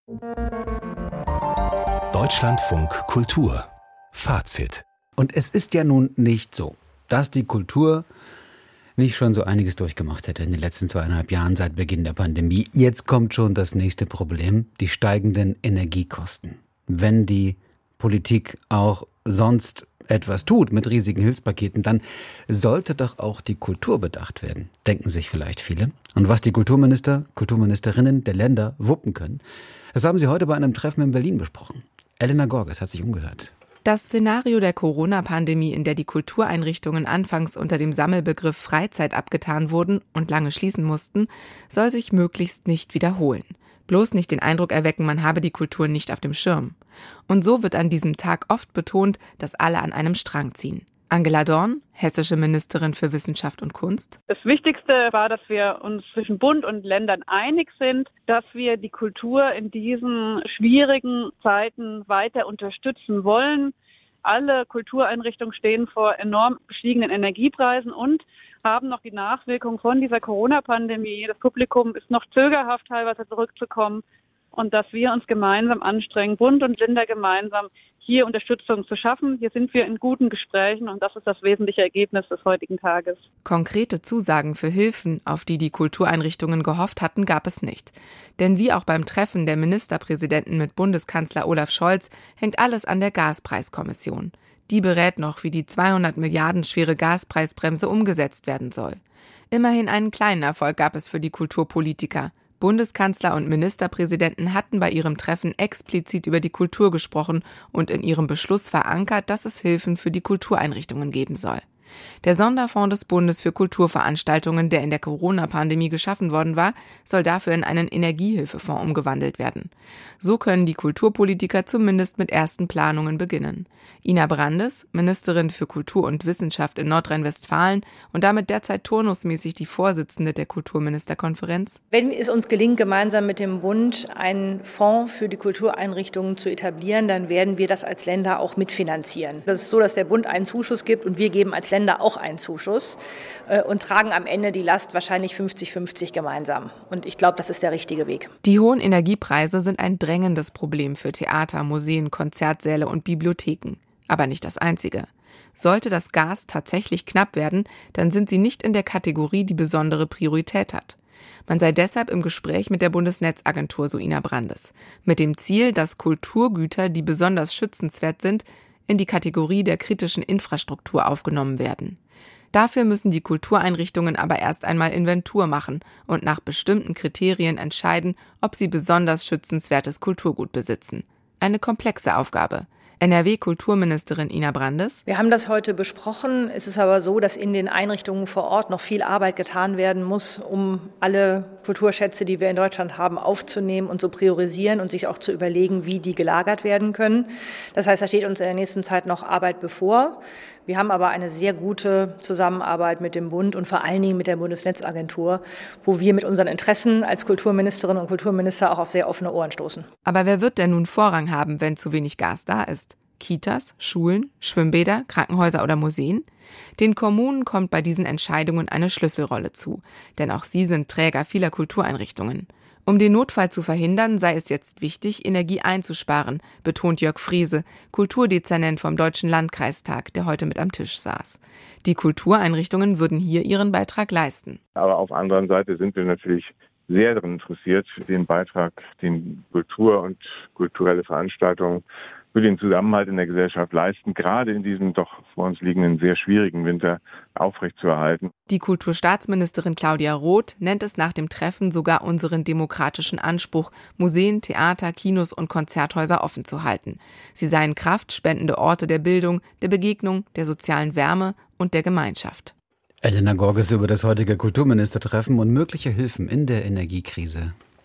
Deutschlandfunk Kultur Fazit. Und es ist ja nun nicht so, dass die Kultur nicht schon so einiges durchgemacht hätte in den letzten 2,5 Jahren seit Beginn der Pandemie. Jetzt kommt schon das nächste Problem, die steigenden Energiekosten. Wenn die Politik auch sonst etwas tut mit riesigen Hilfspaketen, dann sollte doch auch die Kultur bedacht werden, denken sich vielleicht viele. Und was die Kulturminister, Kulturministerinnen der Länder wuppen können, das haben sie heute bei einem Treffen in Berlin besprochen. Elena Gorges hat sich umgehört. Das Szenario der Corona-Pandemie, in der die Kultureinrichtungen anfangs unter dem Sammelbegriff Freizeit abgetan wurden und lange schließen mussten, soll sich möglichst nicht wiederholen. Bloß nicht den Eindruck erwecken, man habe die Kultur nicht auf dem Schirm. Und so wird an diesem Tag oft betont, dass alle an einem Strang ziehen. Angela Dorn, hessische Ministerin für Wissenschaft und Kunst. Das Wichtigste war, dass wir uns zwischen Bund und Ländern einig sind, dass wir die Kultur in diesen schwierigen Zeiten weiter unterstützen wollen. Alle Kultureinrichtungen stehen vor enorm gestiegenen Energiepreisen und haben noch die Nachwirkung von dieser Corona-Pandemie. Das Publikum ist noch zögerhaft, teilweise zurückzukommen. Und dass wir uns gemeinsam anstrengen, Bund und Länder gemeinsam, hier Unterstützung zu schaffen. Hier sind wir in guten Gesprächen und das ist das wesentliche Ergebnis des heutigen Tages. Konkrete Zusagen für Hilfen, auf die die Kultureinrichtungen gehofft hatten, gab es nicht. Denn wie auch beim Treffen der Ministerpräsidenten mit Bundeskanzler Olaf Scholz hängt alles an der Gaspreiskommission. Die berät noch, wie die 200 Milliarden schwere Gaspreisbremse umgesetzt werden soll. Immerhin einen kleinen Erfolg gab es für die Kulturpolitiker. Bundeskanzler und Ministerpräsidenten hatten bei ihrem Treffen explizit über die Kultur gesprochen und in ihrem Beschluss verankert, dass es Hilfen für die Kultureinrichtungen geben soll. Der Sonderfonds des Bundes für Kulturveranstaltungen, der in der Corona-Pandemie geschaffen worden war, soll dafür in einen Energiehilfefonds umgewandelt werden. So können die Kulturpolitiker zumindest mit ersten Planungen beginnen. Ina Brandes, Ministerin für Kultur und Wissenschaft in Nordrhein-Westfalen und damit derzeit turnusmäßig die Vorsitzende der Kulturministerkonferenz. Wenn es uns gelingt, gemeinsam mit dem Bund einen Fonds für die Kultureinrichtungen zu etablieren, dann werden wir das als Länder auch mitfinanzieren. Das ist so, dass der Bund einen Zuschuss gibt und wir geben als Länder auch einen Zuschuss und tragen am Ende die Last wahrscheinlich 50-50 gemeinsam. Und ich glaube, das ist der richtige Weg. Die hohen Energiepreise sind ein drängendes Problem für Theater, Museen, Konzertsäle und Bibliotheken. Aber nicht das einzige. Sollte das Gas tatsächlich knapp werden, dann sind sie nicht in der Kategorie, die besondere Priorität hat. Man sei deshalb im Gespräch mit der Bundesnetzagentur, so Ina Brandes, mit dem Ziel, dass Kulturgüter, die besonders schützenswert sind, in die Kategorie der kritischen Infrastruktur aufgenommen werden. Dafür müssen die Kultureinrichtungen aber erst einmal Inventur machen und nach bestimmten Kriterien entscheiden, ob sie besonders schützenswertes Kulturgut besitzen. Eine komplexe Aufgabe. NRW-Kulturministerin Ina Brandes. Wir haben das heute besprochen. Es ist aber so, dass in den Einrichtungen vor Ort noch viel Arbeit getan werden muss, um alle Kulturschätze, die wir in Deutschland haben, aufzunehmen und zu priorisieren und sich auch zu überlegen, wie die gelagert werden können. Das heißt, da steht uns in der nächsten Zeit noch Arbeit bevor. Wir haben aber eine sehr gute Zusammenarbeit mit dem Bund und vor allen Dingen mit der Bundesnetzagentur, wo wir mit unseren Interessen als Kulturministerinnen und Kulturminister auch auf sehr offene Ohren stoßen. Aber wer wird denn nun Vorrang haben, wenn zu wenig Gas da ist? Kitas, Schulen, Schwimmbäder, Krankenhäuser oder Museen? Den Kommunen kommt bei diesen Entscheidungen eine Schlüsselrolle zu, denn auch sie sind Träger vieler Kultureinrichtungen. Um den Notfall zu verhindern, sei es jetzt wichtig, Energie einzusparen, betont Jörg Frese, Kulturdezernent vom Deutschen Landkreistag, der heute mit am Tisch saß. Die Kultureinrichtungen würden hier ihren Beitrag leisten. Aber auf der anderen Seite sind wir natürlich sehr daran interessiert, den Beitrag, den Kultur und kulturelle Veranstaltungen für den Zusammenhalt in der Gesellschaft leisten, gerade in diesem doch vor uns liegenden sehr schwierigen Winter aufrechtzuerhalten. Die Kulturstaatsministerin Claudia Roth nennt es nach dem Treffen sogar unseren demokratischen Anspruch, Museen, Theater, Kinos und Konzerthäuser offen zu halten. Sie seien kraftspendende Orte der Bildung, der Begegnung, der sozialen Wärme und der Gemeinschaft. Elena Gorges über das heutige Kulturministertreffen und mögliche Hilfen in der Energiekrise.